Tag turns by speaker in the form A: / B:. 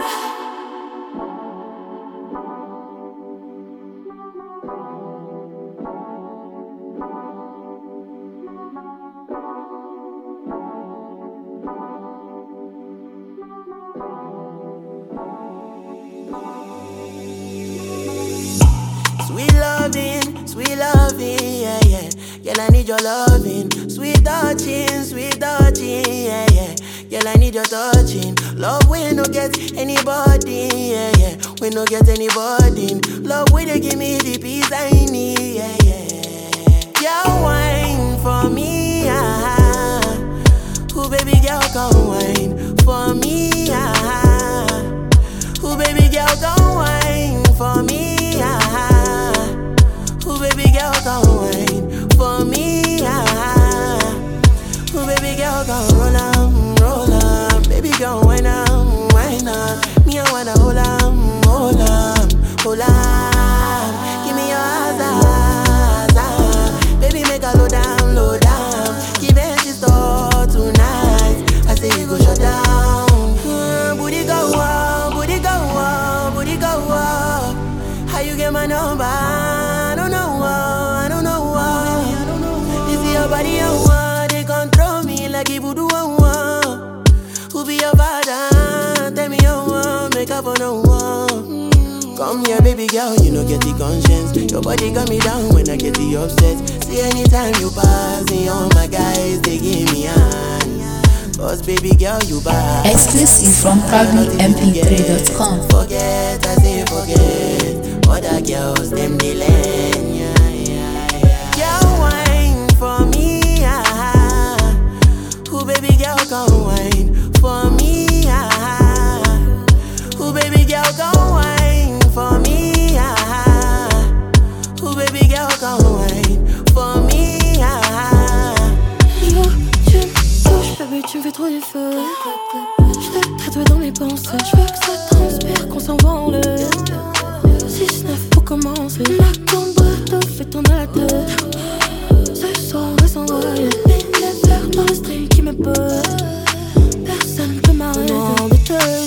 A: Sweet loving, yeah, yeah. Girl, I need your loving. Sweet touching, yeah, yeah. Girl, I need your touching. Love we no get anybody, yeah, yeah. We no get anybody. Love we they give me the peace I need, yeah, yeah. Girl, wine for me, ah. Who baby girl come wine for me, ah. Who baby girl come wine for me, ah. Who baby girl come wine for me, ah. Who baby girl come roll on, baby girl wine on. Me I wanna hold on. Give me your eyes, baby make a low down. Give it this store tonight. I say you go shut down. Booty go up. How you get my number? I don't know. This is your body, they control me like if you do one. Who be your father? Tell me you make up for no one. Come here, baby girl, you know get the conscience. Your body got me down when I get the upset. See anytime you pass me, all my guys they give me hand. Cause baby girl, you bad.
B: Exclusive from proudlymp3.com.
A: Forget, I say forget. Other girls, them they learn, yeah. Girl, wine for me, ah. Who baby girl come wine for me, ah. Who baby girl come wine for me, ah. Who baby girl come wine for me, ah.
C: Yo, tu me touches, baby, tu me fais trop d'efforts. Je tatoué dans mes pensées. Je veux que ça transpire, qu'on s'envole. 6-9 pour commencer. Ma combo fait tourner la tête. Ce soir on va s'envoler. Mille fleurs dans le stream qui me pose. Personne peut m'arrêter. Non, de te